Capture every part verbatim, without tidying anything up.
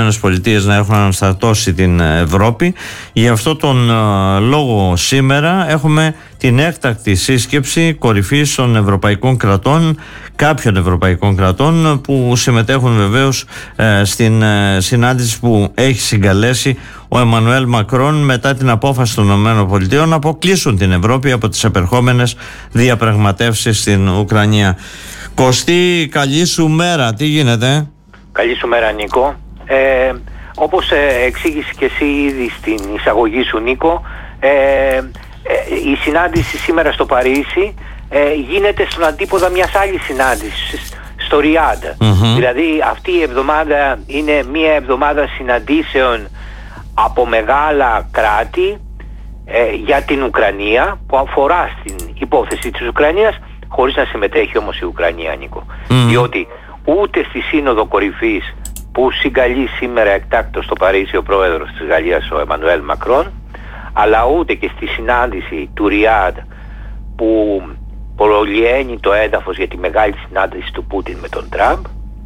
Ηνωμένες Πολιτείες να έχουν αναστατώσει την Ευρώπη. Γι' αυτό τον ε, λόγο σήμερα έχουμε την έκτακτη σύσκεψη κορυφής των ευρωπαϊκών κρατών, κάποιων ευρωπαϊκών κρατών που συμμετέχουν βεβαίως ε, στην ε, συνάντηση που έχει συγκαλέσει ο Εμμανουέλ Μακρόν μετά την απόφαση των ΗΠΑ να αποκλείσουν την Ευρώπη από τις επερχόμενες διαπραγματεύσεις στην Ουκρανία. Κωστή, καλή σου μέρα. Τι γίνεται? Καλή σου μέρα, Νίκο. Ε, όπως ε, εξήγησε και εσύ ήδη στην εισαγωγή σου, Νίκο, ε, ε, η συνάντηση σήμερα στο Παρίσι ε, γίνεται στον αντίποδα μιας άλλης συνάντησης στο Ριάντ. Mm-hmm. Δηλαδή αυτή η εβδομάδα είναι μια εβδομάδα συναντήσεων από μεγάλα κράτη ε, για την Ουκρανία, που αφορά στην υπόθεση της Ουκρανίας, χωρίς να συμμετέχει όμως η Ουκρανία, Νίκο. Mm. Διότι ούτε στη Σύνοδο Κορυφής που συγκαλεί σήμερα εκτάκτως στο Παρίσι ο πρόεδρος της Γαλλίας, ο Εμμανουέλ Μακρόν, αλλά ούτε και στη συνάντηση του Ριάντ που προλυαίνει το έδαφος για τη μεγάλη συνάντηση του Πούτιν με τον Τραμπ,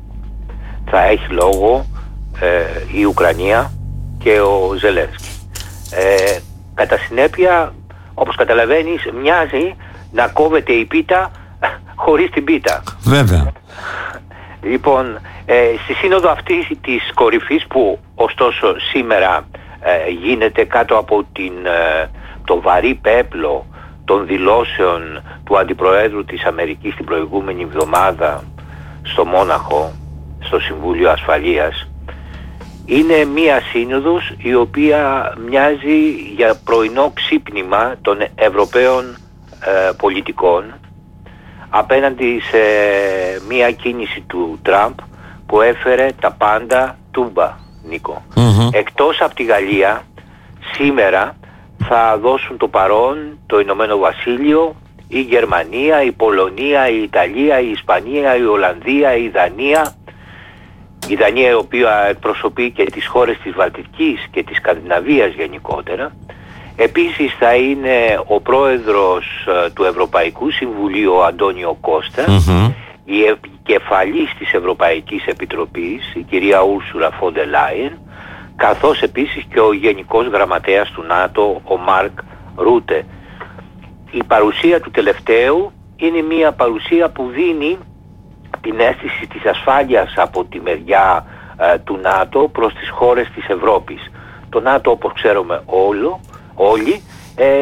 θα έχει λόγο ε, η Ουκρανία και ο Ζελένσκι. Ε, κατά συνέπεια, όπως καταλαβαίνεις, μοιάζει να κόβεται η πίτα χωρίς την πίτα. Βέβαια. Λοιπόν, ε, στη σύνοδο αυτή της κορυφής, που ωστόσο σήμερα ε, γίνεται κάτω από την, ε, το βαρύ πέπλο των δηλώσεων του Αντιπροέδρου της Αμερικής την προηγούμενη εβδομάδα στο Μόναχο, στο Συμβούλιο Ασφαλείας, είναι μία σύνοδος η οποία μοιάζει για πρωινό ξύπνημα των Ευρωπαίων ε, πολιτικών απέναντι σε μία κίνηση του Τραμπ που έφερε τα πάντα τούμπα, Νίκο. Mm-hmm. Εκτός από τη Γαλλία, σήμερα θα δώσουν το παρόν το Ηνωμένο Βασίλειο, η Γερμανία, η Πολωνία, η Ιταλία, η Ισπανία, η Ολλανδία, η Δανία. Η Δανία, η οποία εκπροσωπεί και τις χώρες της Βαλτικής και της Σκανδιναβίας γενικότερα. Επίσης θα είναι ο πρόεδρος uh, του Ευρωπαϊκού Συμβουλίου, ο Αντώνιο Κώστα, mm-hmm. η επικεφαλής της Ευρωπαϊκής Επιτροπής, η κυρία Ούρσουλα φον ντερ Λάιεν, καθώς επίσης και ο Γενικός Γραμματέας του ΝΑΤΟ, ο Μάρκ Ρούτε. Η παρουσία του τελευταίου είναι μια παρουσία που δίνει την αίσθηση της ασφάλειας από τη μεριά ε, του ΝΑΤΟ προς τις χώρες της Ευρώπης. Το ΝΑΤΟ, όπως ξέρουμε όλο, όλοι, ε, ε,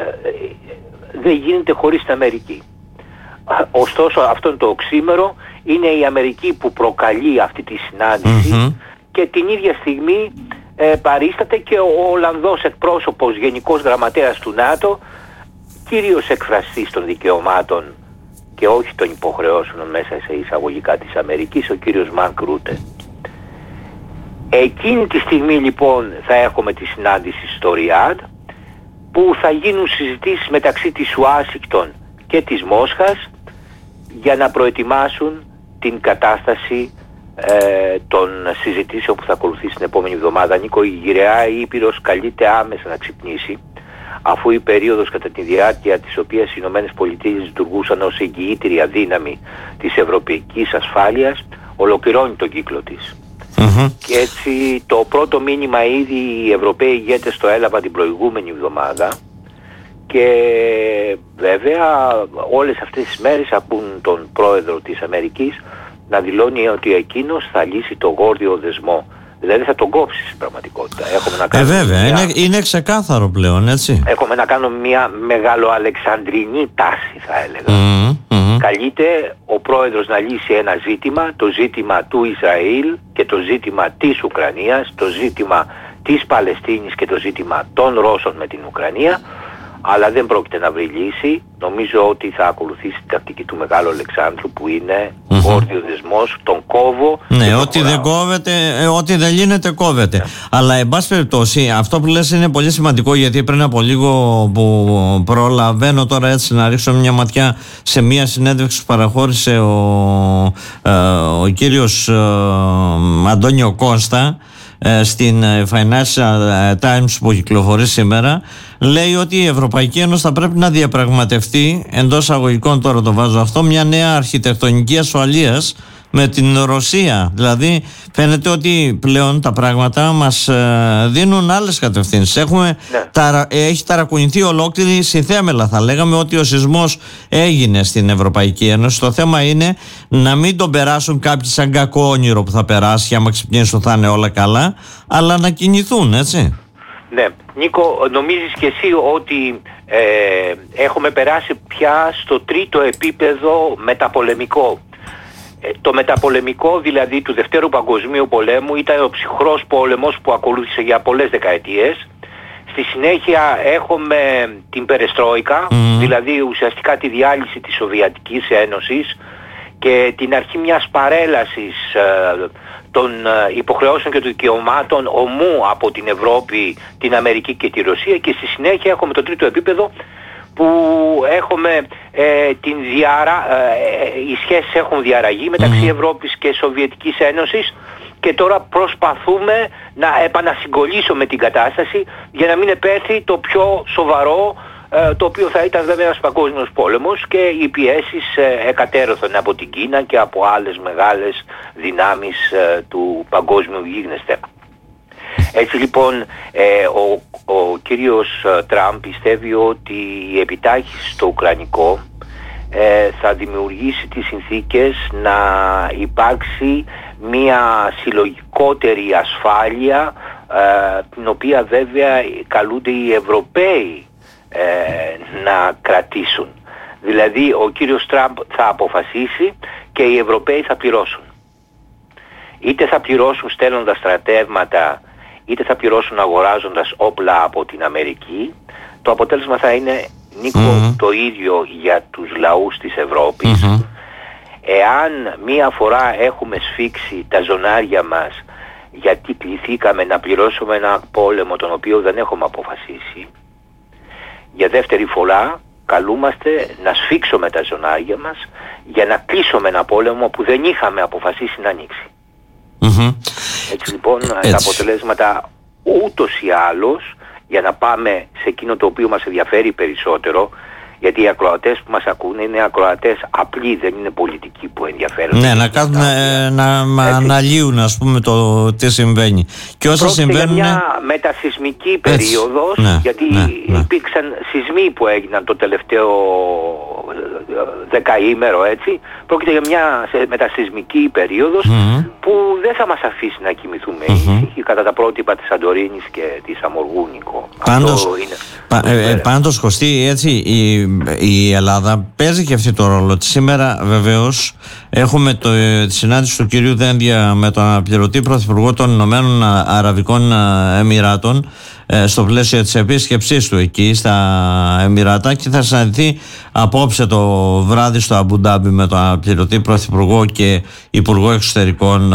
δεν γίνεται χωρίς την Αμερική. Ωστόσο, αυτό το οξύμερο είναι η Αμερική που προκαλεί αυτή τη συνάντηση mm-hmm. και την ίδια στιγμή ε, παρίσταται και ο Ολλανδός εκπρόσωπος, Γενικός Γραμματέας του ΝΑΤΟ, κύριος εκφραστής των δικαιωμάτων και όχι των υποχρεώσεων μέσα σε εισαγωγικά της Αμερικής, ο κύριος Μαρκ Ρούτε. Εκείνη τη στιγμή λοιπόν θα έχουμε τη συνάντηση στο Ριάντ, που θα γίνουν συζητήσεις μεταξύ της Ουάσιγκτον και της Μόσχας για να προετοιμάσουν την κατάσταση ε, των συζητήσεων που θα ακολουθήσει την επόμενη εβδομάδα. Νίκο, η γυραιά Ήπειρος καλείται άμεσα να ξυπνήσει, αφού η περίοδος κατά τη διάρκεια της οποίας οι Ηνωμένες Πολιτείες λειτουργούσαν ως εγγυήτρια δύναμη της ευρωπαϊκής ασφάλειας ολοκληρώνει τον κύκλο της. Mm-hmm. Και έτσι το πρώτο μήνυμα ήδη οι Ευρωπαίοι ηγέτες το έλαβαν την προηγούμενη εβδομάδα και βέβαια όλες αυτές τις μέρες ακούν τον πρόεδρο της Αμερικής να δηλώνει ότι εκείνος θα λύσει το γόρδιο δεσμό. Δηλαδή θα τον κόψει στην πραγματικότητα. Έχουμε να κάνουμε ε, βέβαια, μια... είναι, είναι ξεκάθαρο πλέον, έτσι. Έχουμε να κάνουμε μια μεγαλοαλεξανδρινή τάση, θα έλεγα. Mm, mm. Καλείται ο πρόεδρος να λύσει ένα ζήτημα, το ζήτημα του Ισραήλ και το ζήτημα της Ουκρανίας, το ζήτημα της Παλαιστίνης και το ζήτημα των Ρώσων με την Ουκρανία, αλλά δεν πρόκειται να βρει λύση. Νομίζω ότι θα ακολουθήσει την τακτική του Μεγάλου Αλεξάνδρου, που είναι mm-hmm. όρθιο δεσμός, τον κόβω. Ναι, ό,τι δεν κόβεται, ε, ό,τι δεν λύνεται κόβεται. Yeah. Αλλά εν πάση περιπτώσει, αυτό που λες είναι πολύ σημαντικό, γιατί πριν από λίγο που προλαβαίνω τώρα έτσι να ρίξω μια ματιά σε μια συνέντευξη που παραχώρησε ο, ε, ο κύριος ε, Αντώνιο Κώστα στην Financial Times που κυκλοφορεί σήμερα, λέει ότι η Ευρωπαϊκή Ένωση θα πρέπει να διαπραγματευτεί, εντός αγωγικών τώρα το βάζω αυτό, μια νέα αρχιτεκτονική ασφαλείας με την Ρωσία. Δηλαδή φαίνεται ότι πλέον τα πράγματα μας ε, δίνουν άλλες κατευθύνσεις. Έχουμε, ναι. ταρα, έχει ταρακουνηθεί ολόκληρη συνθέμελα. Θα λέγαμε ότι ο σεισμός έγινε στην Ευρωπαϊκή Ένωση. Το θέμα είναι να μην τον περάσουν κάποιοι σαν κακό όνειρο που θα περάσει και άμα ξυπνήσουν θα είναι όλα καλά, αλλά να κινηθούν, έτσι. Ναι. Νίκο, νομίζεις και εσύ ότι ε, έχουμε περάσει πια στο τρίτο επίπεδο μεταπολεμικό? Ε, το μεταπολεμικό δηλαδή του Δευτέρου Παγκοσμίου Πολέμου ήταν ο ψυχρός πόλεμος που ακολούθησε για πολλές δεκαετίες. Στη συνέχεια έχουμε την Περεστρόικα, mm. δηλαδή ουσιαστικά τη διάλυση της Σοβιετικής Ένωσης και την αρχή μιας παρέλασης ε, των υποχρεώσεων και των δικαιωμάτων ομού από την Ευρώπη, την Αμερική και τη Ρωσία, και στη συνέχεια έχουμε το τρίτο επίπεδο που έχουμε ε, την διάρα, ε, οι σχέσεις έχουν διαραγεί μεταξύ mm. Ευρώπης και Σοβιετικής Ένωσης και τώρα προσπαθούμε να επανασυγκολήσουμε την κατάσταση για να μην επέρθει το πιο σοβαρό, το οποίο θα ήταν βέβαια ένας παγκόσμιος πόλεμος και οι πιέσεις εκατέρωθαν από την Κίνα και από άλλες μεγάλες δυνάμεις του παγκόσμιου γίγνεσθε. Έτσι λοιπόν ο, ο κύριος Τραμπ πιστεύει ότι η επιτάχυνση στο Ουκρανικό θα δημιουργήσει τις συνθήκες να υπάρξει μια συλλογικότερη ασφάλεια, την οποία βέβαια καλούνται οι Ευρωπαίοι Ε, να κρατήσουν. Δηλαδή ο κύριος Τραμπ θα αποφασίσει και οι Ευρωπαίοι θα πληρώσουν. Είτε θα πληρώσουν στέλνοντας στρατεύματα, είτε θα πληρώσουν αγοράζοντας όπλα από την Αμερική. Το αποτέλεσμα θα είναι, Νίκο, mm-hmm. το ίδιο για τους λαούς της Ευρώπης. Mm-hmm. Εάν μία φορά έχουμε σφίξει τα ζωνάρια μας γιατί κληθήκαμε να πληρώσουμε ένα πόλεμο τον οποίο δεν έχουμε αποφασίσει, για δεύτερη φορά καλούμαστε να σφίξουμε τα ζωνάρια μας για να κλείσουμε ένα πόλεμο που δεν είχαμε αποφασίσει να ανοίξει. Mm-hmm. Έτσι λοιπόν Έτσι. τα αποτελέσματα ούτως ή άλλως, για να πάμε σε εκείνο το οποίο μας ενδιαφέρει περισσότερο, γιατί οι ακροατές που μας ακούνε είναι ακροατές απλοί, δεν είναι πολιτικοί που ενδιαφέρονται. Ναι, να κάνουν, ε, να αναλύουν ας πούμε το τι συμβαίνει. Και όσα συμβαίνουν... για μια μετασυσμική περίοδος, ναι, γιατί ναι, ναι. υπήρξαν σεισμοί που έγιναν το τελευταίο δεκαήμερο, έτσι. Πρόκειται για μια μετασυσμική περίοδος mm-hmm. που δεν θα μας αφήσει να κοιμηθούμε mm-hmm. ήσυχοι κατά τα πρότυπα της Σαντορίνης και της Αμοργού, Νίκο. Πάντως, είναι... πα, ε, πάντως Κωστή, έτσι, η, η Ελλάδα παίζει και αυτή το ρόλο της. Σήμερα βεβαίως έχουμε το, τη συνάντηση του κυρίου Δένδια με τον αναπληρωτή πρωθυπουργό των Ηνωμένων Αραβικών Εμιράτων στο πλαίσιο της επίσκεψής του εκεί στα Εμιράτα, και θα συναντηθεί απόψε το βράδυ στο Αμπουντάμπι με τον αναπληρωτή πρωθυπουργό και υπουργό εξωτερικών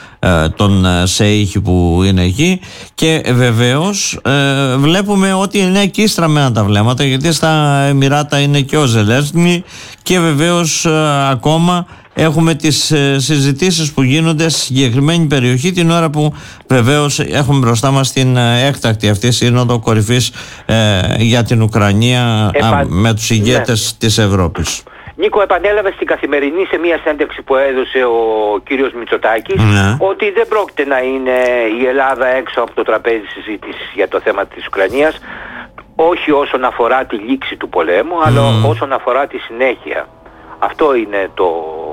τον Σέιχη που είναι εκεί. Και βεβαίως ε, βλέπουμε ότι είναι εκεί στραμμένα τα βλέμματα, γιατί στα Εμιράτα είναι και ο Ζελένσκι και βεβαίως ε, ακόμα έχουμε τις ε, συζητήσεις που γίνονται στη συγκεκριμένη περιοχή, την ώρα που βεβαίως έχουμε μπροστά μας την ε, έκτακτη αυτή σύνοδο κορυφής ε, για την Ουκρανία Επα... α, με τους ηγέτες ναι. της Ευρώπης. Νίκο, επανέλαβε στην Καθημερινή σε μια συνέντευξη που έδωσε ο κύριος Μητσοτάκης ναι. ότι δεν πρόκειται να είναι η Ελλάδα έξω από το τραπέζι συζήτησης για το θέμα της Ουκρανίας, όχι όσον αφορά τη λήξη του πολέμου, mm. αλλά όσον αφορά τη συνέχεια. Αυτό είναι το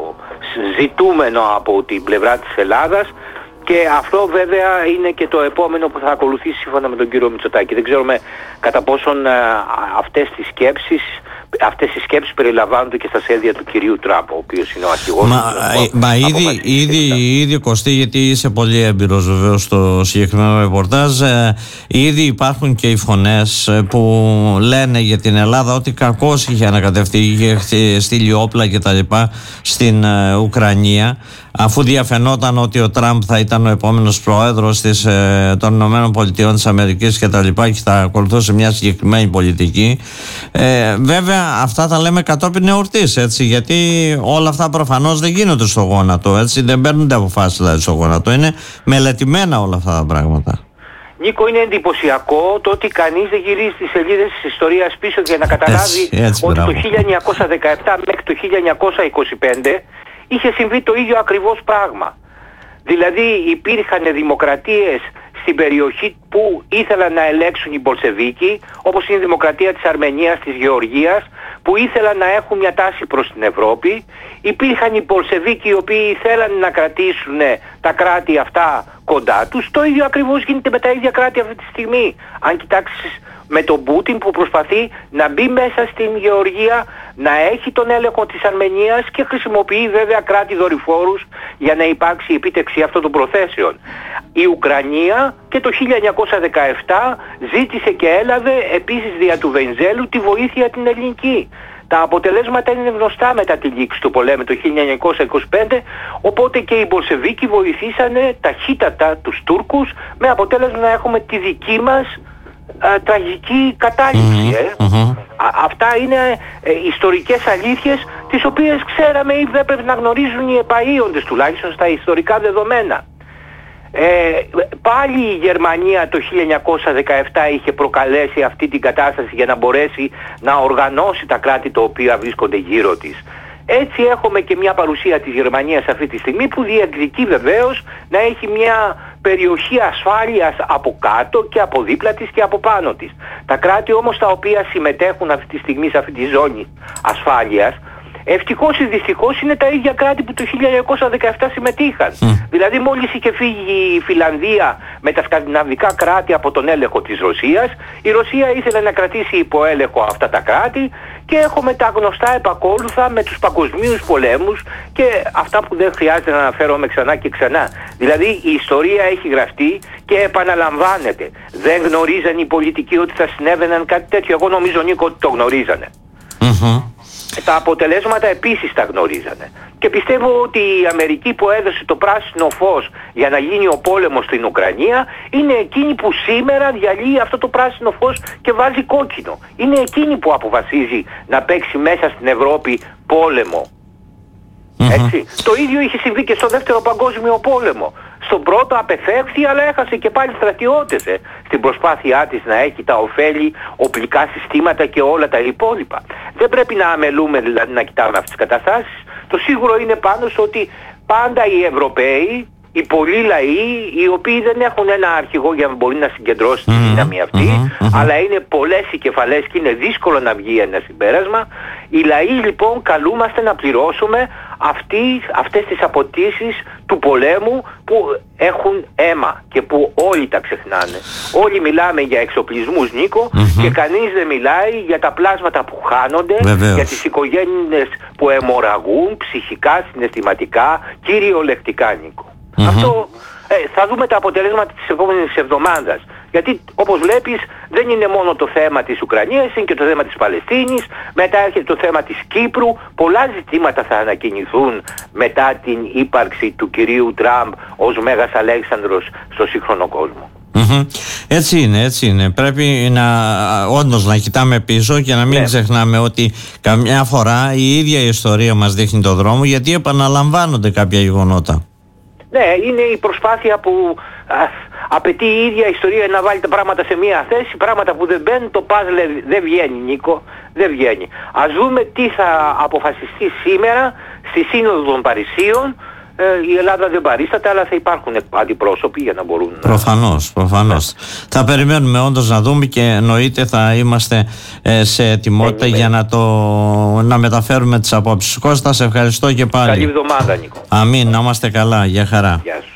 ζητούμενο από την πλευρά της Ελλάδας, και αυτό βέβαια είναι και το επόμενο που θα ακολουθήσει σύμφωνα με τον κύριο Μητσοτάκη. Δεν ξέρουμε κατά πόσον α, αυτές τις σκέψεις Αυτές οι σκέψεις περιλαμβάνονται και στα σχέδια του κυρίου Τραμπ, ο οποίος είναι ο αρχηγός. Μα, του, μα ήδη, ήδη, ήδη Κωστή, γιατί είσαι πολύ έμπειρος βεβαίως στο συγκεκριμένο ρεπορτάζ, ε, ήδη υπάρχουν και οι φωνές που λένε για την Ελλάδα ότι κακώς είχε ανακατευτεί, είχε στείλει όπλα και τα λοιπά στην ε, Ουκρανία, αφού διαφαινόταν ότι ο Τραμπ θα ήταν ο επόμενος πρόεδρος της, ε, των Ηνωμένων Πολιτειών της Αμερικής και τα λοιπά, και θα ακολουθούσε μια συγκεκριμένη πολιτική. Ε, βέβαια αυτά τα λέμε κατόπιν εορτής, έτσι, γιατί όλα αυτά προφανώς δεν γίνονται στο γόνατο, έτσι, δεν παίρνονται αποφάσεις δηλαδή στο γόνατο, είναι μελετημένα όλα αυτά τα πράγματα. Νίκο, είναι εντυπωσιακό το ότι κανείς δεν γυρίζει τις σελίδες της ιστορίας πίσω για να καταλάβει έτσι, έτσι, ότι μπράβο. Το χίλια εννιακόσια δεκαεπτά μέχρι το χίλια εννιακόσια είκοσι πέντε είχε συμβεί το ίδιο ακριβώς πράγμα. Δηλαδή υπήρχαν δημοκρατίες στην περιοχή που ήθελαν να ελέγξουν οι Μπολσεβίκοι, όπως είναι η δημοκρατία της Αρμενίας, της Γεωργίας, που ήθελαν να έχουν μια τάση προς την Ευρώπη. Υπήρχαν οι Μπολσεβίκοι οι οποίοι ήθελαν να κρατήσουν τα κράτη αυτά κοντά τους. Το ίδιο ακριβώς γίνεται με τα ίδια κράτη αυτή τη στιγμή. Αν κοιτάξεις με τον Πούτιν που προσπαθεί να μπει μέσα στην Γεωργία, να έχει τον έλεγχο της Αρμενίας και χρησιμοποιεί βέβαια κράτη δορυφόρους για να υπάρξει η επίτευξη αυτών των προθέσεων. Η Ουκρανία και το χίλια εννιακόσια δεκαεπτά ζήτησε και έλαβε επίσης δια του Βενιζέλου τη βοήθεια την ελληνική. Τα αποτελέσματα είναι γνωστά μετά τη λήξη του πολέμου το χίλια εννιακόσια είκοσι πέντε, οπότε και οι Μπολσεβίκοι βοηθήσανε ταχύτατα τους Τούρκους με αποτέλεσμα να έχουμε τη δική μας α, τραγική κατάληξη. Mm-hmm. Ε. Mm-hmm. Α, αυτά είναι ε, ιστορικές αλήθειες τις οποίες ξέραμε ή δεν πρέπει να γνωρίζουν οι επαΐοντες τουλάχιστον στα ιστορικά δεδομένα. Ε, πάλι η Γερμανία το χίλια εννιακόσια δεκαεπτά είχε προκαλέσει αυτή την κατάσταση για να μπορέσει να οργανώσει τα κράτη τα οποία βρίσκονται γύρω της. Έτσι έχουμε και μια παρουσία της Γερμανίας αυτή τη στιγμή που διεκδικεί βεβαίως να έχει μια περιοχή ασφάλειας από κάτω και από δίπλα της και από πάνω της. Τα κράτη όμως τα οποία συμμετέχουν αυτή τη στιγμή σε αυτή τη ζώνη ασφάλειας, ευτυχώς ή δυστυχώς είναι τα ίδια κράτη που το χίλια εννιακόσια δεκαεπτά συμμετείχαν. Mm. Δηλαδή μόλις είχε φύγει η Φιλανδία με τα σκανδιναβικά κράτη από τον έλεγχο της Ρωσίας, η Ρωσία ήθελε να κρατήσει υπό έλεγχο αυτά τα κράτη και έχουμε τα γνωστά επακόλουθα με τους παγκοσμίους πολέμους και αυτά που δεν χρειάζεται να αναφέρομαι ξανά και ξανά. Δηλαδή η ιστορία έχει γραφτεί και επαναλαμβάνεται. Δεν γνωρίζαν οι πολιτικοί ότι θα συνέβαιναν κάτι τέτοιο. Εγώ νομίζω, Νίκο, ότι το γνωρίζανε. Mm-hmm. Τα αποτελέσματα επίσης τα γνωρίζανε. Και πιστεύω ότι η Αμερική που έδωσε το πράσινο φως για να γίνει ο πόλεμος στην Ουκρανία είναι εκείνη που σήμερα διαλύει αυτό το πράσινο φως και βάζει κόκκινο. Είναι εκείνη που αποφασίζει να παίξει μέσα στην Ευρώπη πόλεμο. Mm-hmm. Έτσι. Το ίδιο είχε συμβεί και στο δεύτερο παγκόσμιο πόλεμο. Στον πρώτο απεφεύχθη, αλλά έχασε και πάλι στρατιώτες ε, στην προσπάθειά της να έχει τα ωφέλη, οπλικά συστήματα και όλα τα υπόλοιπα. Δεν πρέπει να αμελούμε, δηλαδή να κοιτάμε αυτές τις καταστάσεις. Το σίγουρο είναι πάνω στο ότι πάντα οι Ευρωπαίοι, οι πολλοί λαοί, οι οποίοι δεν έχουν ένα αρχηγό για να μπορεί να συγκεντρώσει τη δύναμη αυτή, mm-hmm, mm-hmm. αλλά είναι πολλές οι κεφαλές και είναι δύσκολο να βγει ένα συμπέρασμα. Οι λαοί λοιπόν καλούμαστε να πληρώσουμε αυτοί, αυτές τις αποτίσεις του πολέμου που έχουν αίμα και που όλοι τα ξεχνάνε. Όλοι μιλάμε για εξοπλισμούς, Νίκο, mm-hmm. και κανείς δεν μιλάει για τα πλάσματα που χάνονται, Βεβαίως. για τις οικογένειες που αιμορραγούν ψυχικά, συναισθηματικά, κυριολεκτικά, Νίκο. Mm-hmm. Αυτό ε, θα δούμε τα αποτελέσματα της επόμενης εβδομάδας. Γιατί όπως βλέπεις δεν είναι μόνο το θέμα της Ουκρανίας, είναι και το θέμα της Παλαιστίνης, μετά έρχεται το θέμα της Κύπρου. Πολλά ζητήματα θα ανακοινηθούν μετά την ύπαρξη του κυρίου Τραμπ ως Μέγας Αλέξανδρος στο σύγχρονο κόσμο. Mm-hmm. Έτσι είναι, έτσι είναι. Πρέπει να όντως να κοιτάμε πίσω και να μην ναι. ξεχνάμε ότι καμιά φορά η ίδια η ιστορία μας δείχνει το δρόμο, γιατί επαναλαμβάνονται κάποια γεγονότα. Ναι, είναι η προσπάθεια που α, απαιτεί η ίδια ιστορία να βάλει τα πράγματα σε μία θέση, πράγματα που δεν μπαίνουν, το παζλ δεν βγαίνει, Νίκο, δεν βγαίνει. Ας δούμε τι θα αποφασιστεί σήμερα στη Σύνοδο των Παρισίων. Ε, η Ελλάδα δεν παρίσταται, αλλά θα υπάρχουν αντιπρόσωποι για να μπορούν να... Προφανώς, προφανώς. Ναι. Θα περιμένουμε όντως να δούμε και εννοείται θα είμαστε ε, σε ετοιμότητα για να, το, να μεταφέρουμε τις απόψεις. Κώστα, σε ευχαριστώ και πάλι. Καλή εβδομάδα, Νίκο. Αμήν, να είμαστε καλά. Γεια χαρά. Γεια σου.